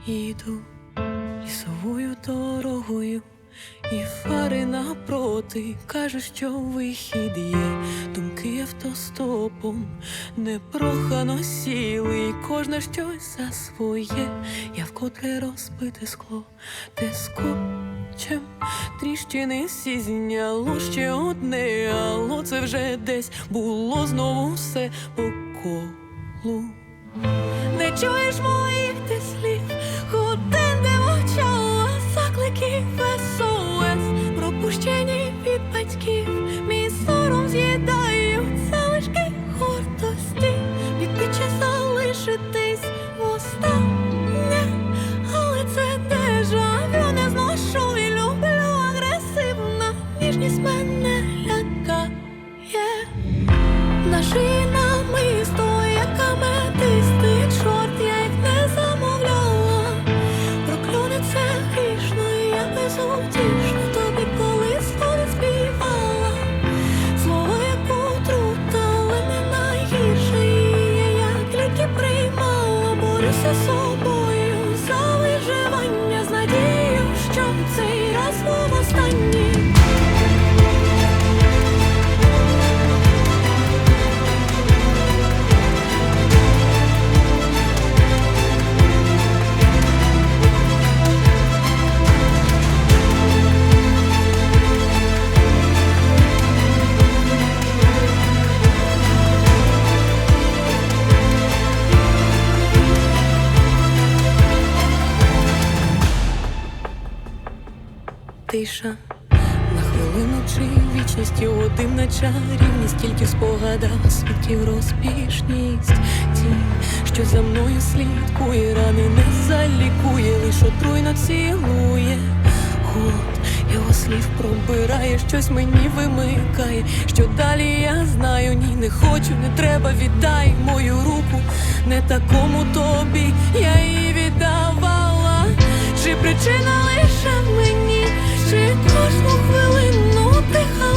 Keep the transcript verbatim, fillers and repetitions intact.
Іду лісовою дорогою, і фари напроти кажуть, що вихід є. Думки автостопом непрохано сіли, і кожна щось за своє. Я вкотре розбите скло, те скотчем тріщини всі зняло. Ще одне, алло, це вже десь було знову все по колу. Не чуєш моїх ти слів, годин де мовчала, закликів ес о ес, пропущені від батьків. Мій сором з'їдають залишки гордості, піти чи залишитись востаннє, але це дежавю, не зношу і люблю агресивна ніжність мене лякає. На шиї намисто, як аметисти, чорт, я їх не замовляла. Прокльони це грішно, і я безутішно тобі колись не співала. Слово як отрута, але не найгірше, і я як ліки приймала. Борюся з собою за виживання, з надією, що цей раз був останній. Тиша на хвилину чи вічність, його дивна чарівність, тільки в спогадах світів розпішність. Тінь, що за мною слідкує, рани не залікує, лиш отруйно цілує. Голод його слів пробирає, щось мені вимикає. Що далі я знаю, ні, не хочу, не треба, віддай мою руку. Не такому тобі я її віддавала. Чи причина лише в мені, чи кожну хвилину дихала?